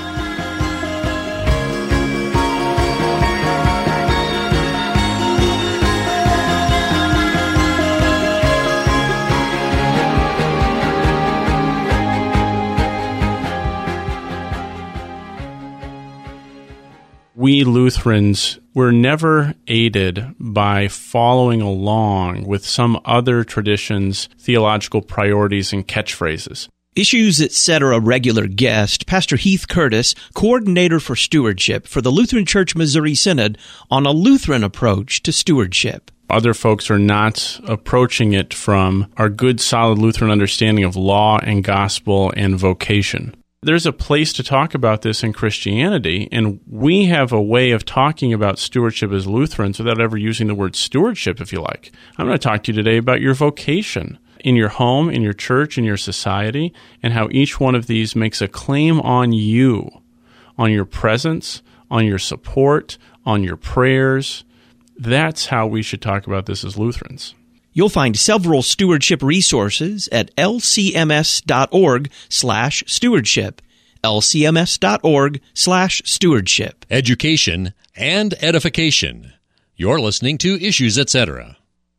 We Lutherans were never aided by following along with some other tradition's theological priorities and catchphrases. Issues, et cetera regular guest, Pastor Heath Curtis, coordinator for stewardship for the Lutheran Church Missouri Synod on a Lutheran approach to stewardship. Other folks are not approaching it from our good, solid Lutheran understanding of law and gospel and vocation. There's a place to talk about this in Christianity, and we have a way of talking about stewardship as Lutherans without ever using the word stewardship, if you like. I'm going to talk to you today about your vocation in your home, in your church, in your society, and how each one of these makes a claim on you, on your presence, on your support, on your prayers. That's how we should talk about this as Lutherans. You'll find several stewardship resources at l c m s dot org slash stewardship, l c m s dot org slash stewardship. Education and edification. You're listening to Issues, et cetera.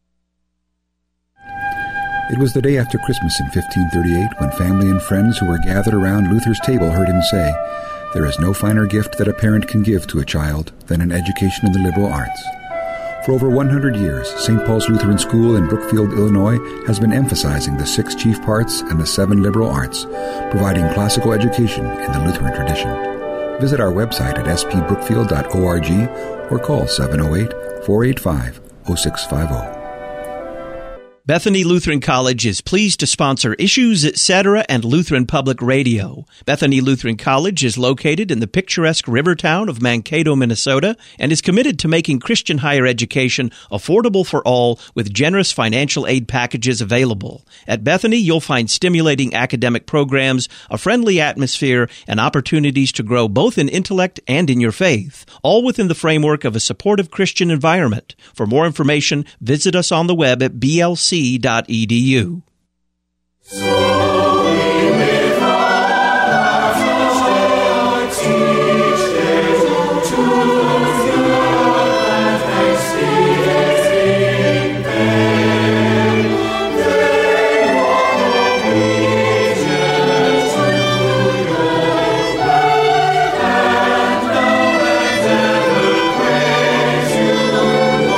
It was the day after Christmas in fifteen thirty-eight when family and friends who were gathered around Luther's table heard him say, "There is no finer gift that a parent can give to a child than an education in the liberal arts." For over one hundred years, Saint Paul's Lutheran School in Brookfield, Illinois, has been emphasizing the six chief parts and the seven liberal arts, providing classical education in the Lutheran tradition. Visit our website at s p brookfield dot org or call seven oh eight, four eight five, oh six five oh. Bethany Lutheran College is pleased to sponsor Issues, et cetera and Lutheran Public Radio. Bethany Lutheran College is located in the picturesque river town of Mankato, Minnesota, and is committed to making Christian higher education affordable for all with generous financial aid packages available. At Bethany, you'll find stimulating academic programs, a friendly atmosphere, and opportunities to grow both in intellect and in your faith, all within the framework of a supportive Christian environment. For more information, visit us on the web at b l c dot e d u.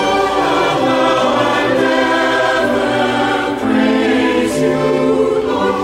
Lord.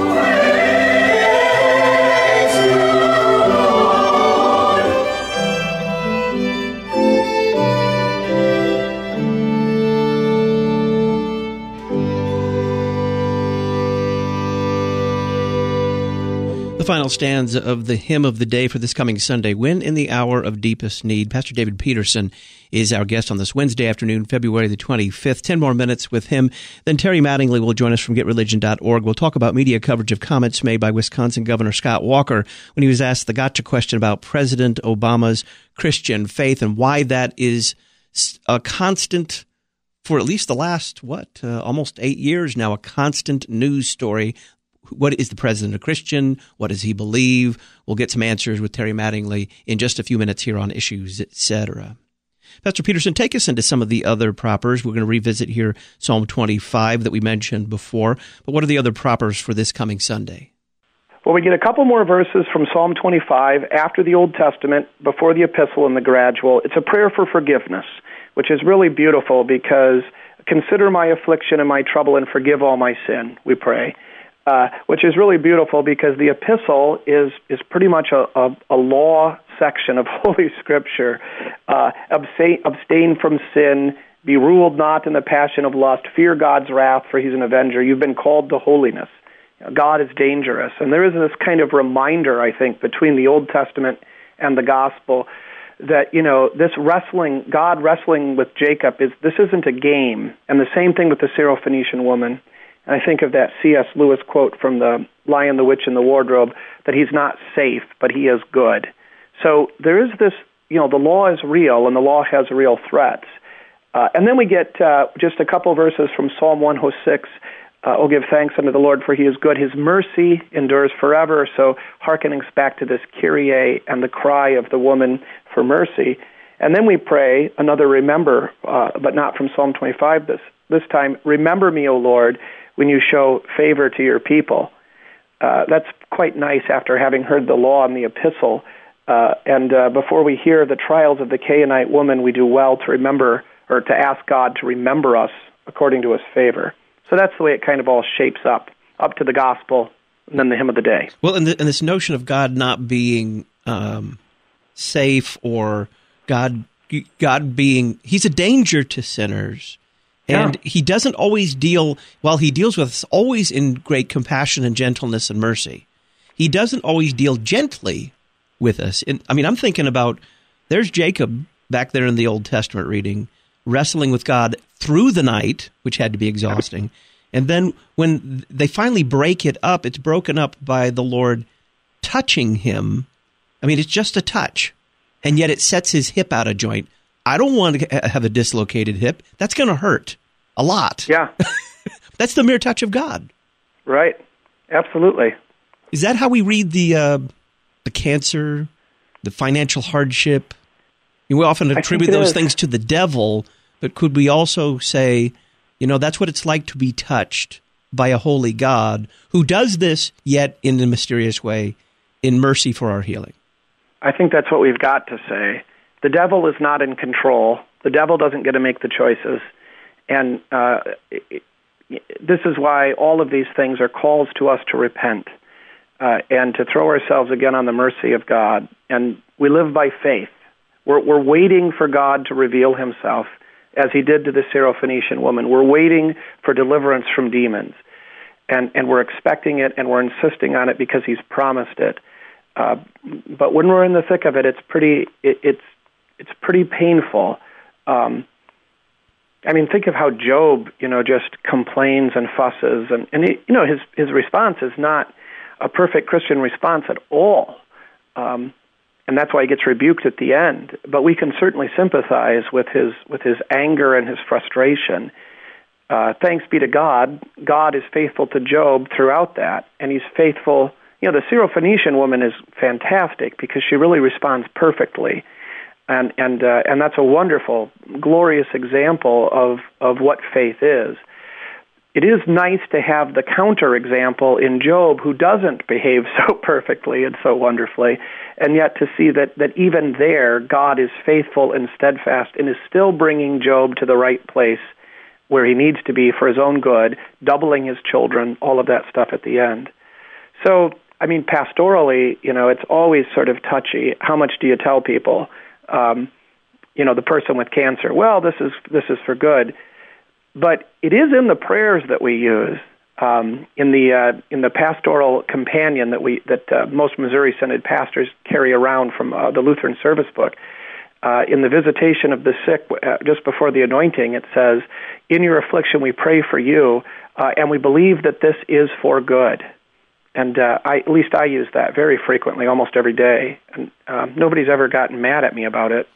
The final stanza of the hymn of the day for this coming Sunday, When in the Hour of Deepest Need. Pastor David Peterson is our guest on this Wednesday afternoon, February the twenty-fifth. Ten more minutes with him. Then Terry Mattingly will join us from get religion dot org. We'll talk about media coverage of comments made by Wisconsin Governor Scott Walker when he was asked the gotcha question about President Obama's Christian faith and why that is a constant, for at least the last, what, uh, almost eight years now, a constant news story. What is the president a Christian? What does he believe? We'll get some answers with Terry Mattingly in just a few minutes here on Issues, et cetera. Pastor Peterson, take us into some of the other propers. We're going to revisit here Psalm twenty-five that we mentioned before. But what are the other propers for this coming Sunday? Well, we get a couple more verses from Psalm twenty-five after the Old Testament, before the epistle and the gradual. It's a prayer for forgiveness, which is really beautiful because consider my affliction and my trouble and forgive all my sin, we pray. Uh, which is really beautiful because the epistle is is pretty much a, a, a law section of Holy Scripture. Uh, abstain, abstain from sin, be ruled not in the passion of lust, fear God's wrath, for he's an avenger. You've been called to holiness. You know, God is dangerous. And there is this kind of reminder, I think, between the Old Testament and the Gospel that, you know, this wrestling, God wrestling with Jacob, is this isn't a game. And the same thing with the Syrophoenician woman. And I think of that C S Lewis quote from the Lion, the Witch, and the Wardrobe, that he's not safe, but he is good. So there is this, you know, the law is real, and the law has real threats. Uh, and then we get uh, just a couple verses from Psalm one oh six. Uh, oh, give thanks unto the Lord, for he is good. His mercy endures forever. So hearkening back to this Kyrie and the cry of the woman for mercy. And then we pray another remember, uh, but not from Psalm twenty-five this, this time. Remember me, O Lord, when you show favor to your people. Uh, that's quite nice after having heard the law and the epistle. Uh, and uh, before we hear the trials of the Canaanite woman, we do well to remember, or to ask God to remember us according to his favor. So that's the way it kind of all shapes up, up to the gospel, and then the hymn of the day. Well, and, the, and this notion of God not being um, safe, or God, God being, he's a danger to sinners. And yeah. He doesn't always deal, while he deals with us always in great compassion and gentleness and mercy, he doesn't always deal gently with us. And, I mean, I'm thinking about, there's Jacob back there in the Old Testament reading, wrestling with God through the night, which had to be exhausting. And then when they finally break it up, it's broken up by the Lord touching him. I mean, it's just a touch, and yet it sets his hip out of joint. I don't want to have a dislocated hip. That's going to hurt a lot. Yeah. That's the mere touch of God. Right. Absolutely. Is that how we read the uh, the cancer, the financial hardship? We often attribute those is. things to the devil, but could we also say, you know, that's what it's like to be touched by a holy God who does this, yet in a mysterious way, in mercy for our healing? I think that's what we've got to say. The devil is not in control. The devil doesn't get to make the choices. And uh, it, it, this is why all of these things are calls to us to repent uh, and to throw ourselves again on the mercy of God. And we live by faith. We're, we're waiting for God to reveal himself, as he did to the Syrophoenician woman. We're waiting for deliverance from demons. And, and we're expecting it, and we're insisting on it because he's promised it. Uh, but when we're in the thick of it, it's pretty, it, it's, It's pretty painful. Um, I mean, think of how Job, you know, just complains and fusses, and, and he, you know, his his response is not a perfect Christian response at all, um, and that's why he gets rebuked at the end. But we can certainly sympathize with his with his anger and his frustration. Uh, thanks be to God. God is faithful to Job throughout that, and he's faithful. You know, the Syrophoenician woman is fantastic because she really responds perfectly. And and uh, and that's a wonderful, glorious example of, of what faith is. It is nice to have the counterexample in Job, who doesn't behave so perfectly and so wonderfully, and yet to see that, that even there, God is faithful and steadfast and is still bringing Job to the right place where he needs to be for his own good, doubling his children, all of that stuff at the end. So, I mean, pastorally, you know, it's always sort of touchy. How much do you tell people? Um, you know, the person with cancer, well, this is this is for good. But it is in the prayers that we use. um, in the uh, in the pastoral companion that we that uh, most Missouri Synod pastors carry around from uh, the Lutheran Service Book. Uh, in the visitation of the sick, uh, just before the anointing, it says, "In your affliction, we pray for you, uh, and we believe that this is for good." And uh, I, at least I use that very frequently, almost every day. And uh, nobody's ever gotten mad at me about it.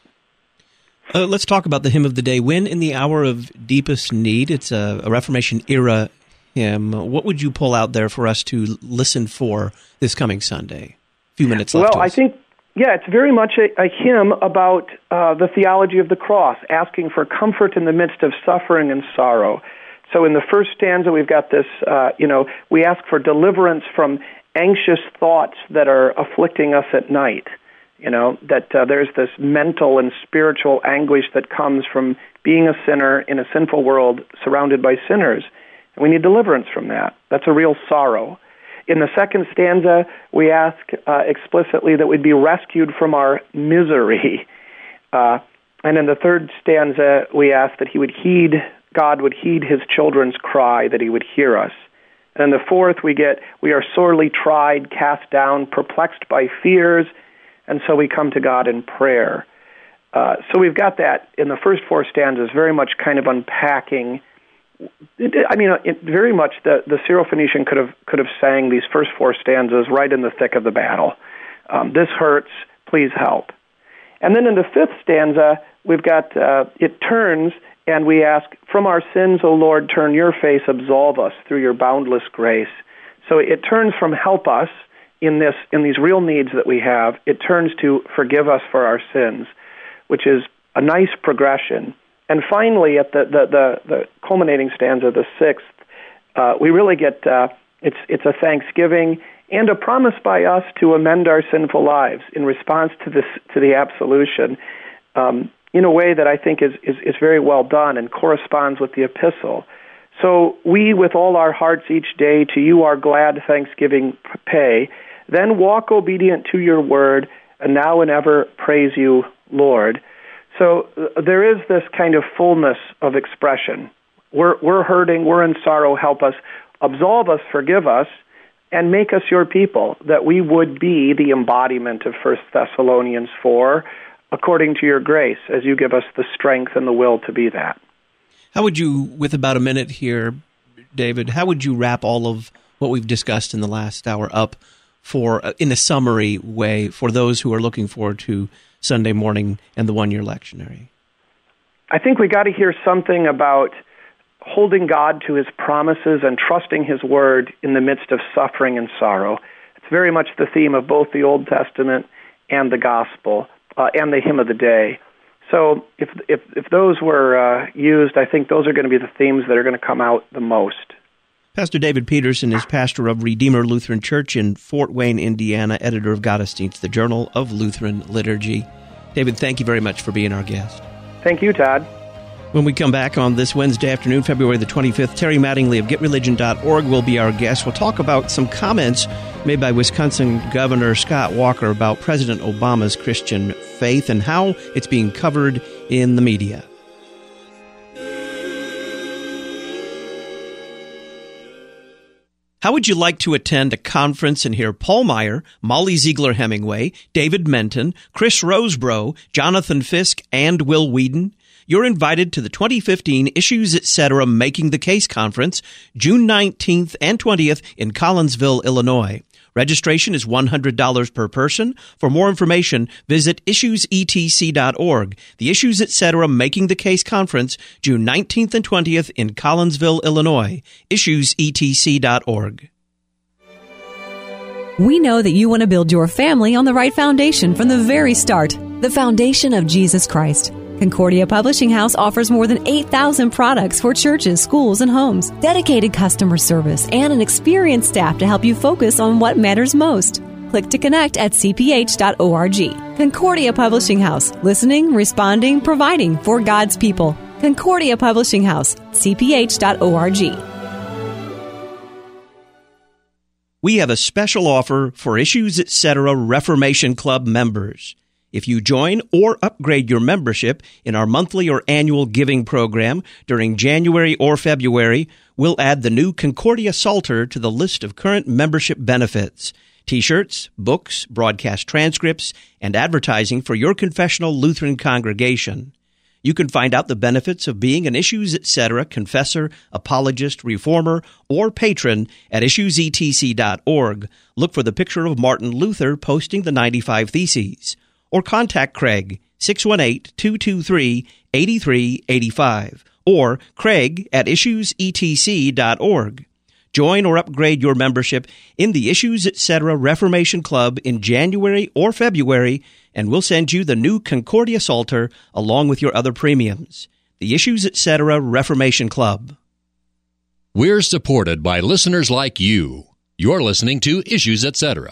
Uh, let's talk about the hymn of the day. When in the Hour of Deepest Need, it's a, a Reformation era hymn. What would you pull out there for us to listen for this coming Sunday? A few minutes left. Well, I think, yeah, it's very much a, a hymn about uh, the theology of the cross, asking for comfort in the midst of suffering and sorrow. So in the first stanza, we've got this, uh, you know, we ask for deliverance from anxious thoughts that are afflicting us at night. You know, that uh, there's this mental and spiritual anguish that comes from being a sinner in a sinful world surrounded by sinners. And we need deliverance from that. That's a real sorrow. In the second stanza, we ask uh, explicitly that we'd be rescued from our misery. Uh, and in the third stanza, we ask that he would heed, God would heed his children's cry, that he would hear us. And in the fourth, we get, we are sorely tried, cast down, perplexed by fears, and so we come to God in prayer. Uh, so we've got that in the first four stanzas, very much kind of unpacking. It, I mean, it, very much the, the Syrophoenician could have could have sang these first four stanzas right in the thick of the battle. Um, this hurts, please help. And then in the fifth stanza, we've got, uh, it turns, and we ask, from our sins, O Lord, turn your face, absolve us through your boundless grace. So it turns from help us, in this, in these real needs that we have, it turns to forgive us for our sins, which is a nice progression. And finally, at the the, the, the culminating stanza, the sixth, uh, we really get uh, it's it's a thanksgiving and a promise by us to amend our sinful lives in response to this to the absolution, um, in a way that I think is, is is very well done and corresponds with the epistle. So we, with all our hearts each day, to you our glad thanksgiving pay. Then walk obedient to your word, and now and ever praise you, Lord. So uh, there is this kind of fullness of expression. We're we're hurting, we're in sorrow, help us, absolve us, forgive us, and make us your people, that we would be the embodiment of First Thessalonians four, according to your grace, as you give us the strength and the will to be that. How would you, with about a minute here, David, how would you wrap all of what we've discussed in the last hour up for, uh, in a summary way, for those who are looking forward to Sunday morning and the one-year lectionary? I think we got to hear something about holding God to his promises and trusting his word in the midst of suffering and sorrow. It's very much the theme of both the Old Testament and the Gospel, uh, and the hymn of the day. So if if if those were uh, used, I think those are going to be the themes that are going to come out the most. Pastor David Peterson is pastor of Redeemer Lutheran Church in Fort Wayne, Indiana, editor of Gottesdienst, the Journal of Lutheran Liturgy. David, thank you very much for being our guest. Thank you, Todd. When we come back on this Wednesday afternoon, February the twenty-fifth, Terry Mattingly of get religion dot org will be our guest. We'll talk about some comments made by Wisconsin Governor Scott Walker about President Obama's Christian faith and how it's being covered in the media. How would you like to attend a conference and hear Paul Meyer, Molly Ziegler Hemingway, David Menton, Chris Rosebrough, Jonathan Fisk, and Will Whedon? You're invited to the twenty fifteen Issues Etc. Making the Case Conference, June nineteenth and twentieth in Collinsville, Illinois. Registration is one hundred dollars per person. For more information, visit issues e t c dot org. The Issues Etc. Making the Case Conference, June nineteenth and twentieth in Collinsville, Illinois. issues e t c dot org. We know that you want to build your family on the right foundation from the very start, the foundation of Jesus Christ. Concordia Publishing House offers more than eight thousand products for churches, schools, and homes, dedicated customer service, and an experienced staff to help you focus on what matters most. Click to connect at c p h dot org. Concordia Publishing House, listening, responding, providing for God's people. Concordia Publishing House, c p h dot org. We have a special offer for Issues Etc. Reformation Club members. If you join or upgrade your membership in our monthly or annual giving program during January or February, we'll add the new Concordia Psalter to the list of current membership benefits. T-shirts, books, broadcast transcripts, and advertising for your confessional Lutheran congregation. You can find out the benefits of being an Issues Etc. confessor, apologist, reformer, or patron at issues e t c dot org. Look for the picture of Martin Luther posting the ninety-five Theses. Or contact Craig, six one eight, two two three, eight three eight five, or Craig at issues e t c dot org. Join or upgrade your membership in the Issues Etc. Reformation Club in January or February, and we'll send you the new Concordia Psalter along with your other premiums. The Issues Etc. Reformation Club. We're supported by listeners like you. You're listening to Issues Etc.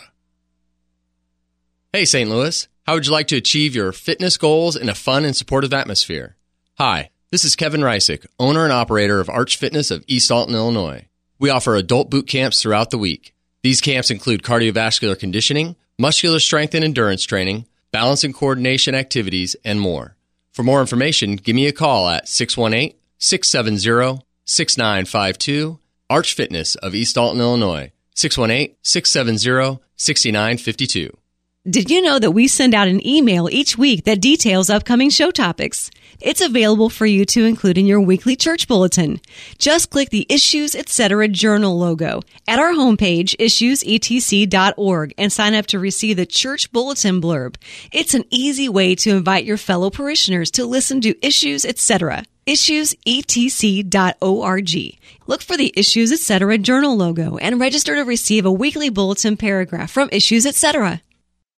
Hey, Saint Louis. How would you like to achieve your fitness goals in a fun and supportive atmosphere? Hi, this is Kevin Reisick, owner and operator of Arch Fitness of East Alton, Illinois. We offer adult boot camps throughout the week. These camps include cardiovascular conditioning, muscular strength and endurance training, balance and coordination activities, and more. For more information, give me a call at six one eight, six seven zero, six nine five two, Arch Fitness of East Alton, Illinois, six one eight, six seven zero, six nine five two. Did you know that we send out an email each week that details upcoming show topics? It's available for you to include in your weekly church bulletin. Just click the Issues Etc. Journal logo at our homepage, issues e t c dot org, and sign up to receive the church bulletin blurb. It's an easy way to invite your fellow parishioners to listen to Issues Etc. issues e t c dot org. Look for the Issues Etc. Journal logo and register to receive a weekly bulletin paragraph from Issues Etc.